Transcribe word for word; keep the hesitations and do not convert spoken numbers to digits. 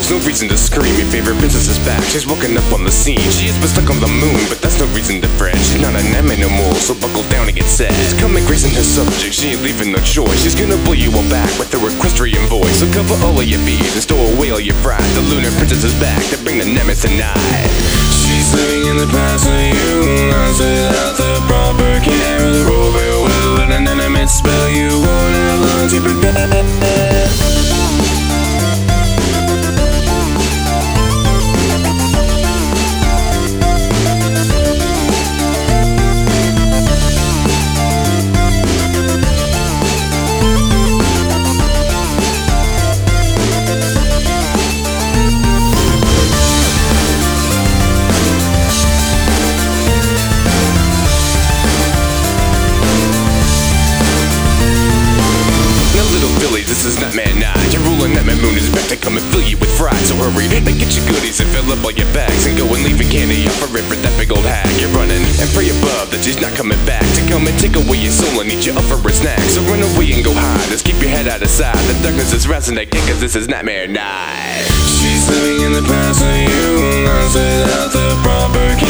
There's no reason to scream, your favorite princess is back. She's walking up on the scene. She has been stuck on the moon, but that's no reason to fret. She's not an anime no more, so buckle down and get set. She's coming gracing her subject, she ain't leaving no choice. She's gonna blow you all back with her equestrian voice. So cover all of your fears and store away all your pride. The lunar princess is back to bring the nemesis tonight. She's living in the past of you, not without the proper care. The rover will let an enemy spell. You won't have long to prepare. This is Nightmare Night. Your ruling Nightmare Moon is back to come and fill you with fright. So hurry and get your goodies and fill up all your bags, and go and leave a candy off a rip for that big old hag. You're running and pray above that she's not coming back to come and take away your soul and eat you up for a snack. So run away and go hide. Just keep your head out of sight. The darkness is rising again, cause this is Nightmare Night. She's living in the past of you, not without the proper care.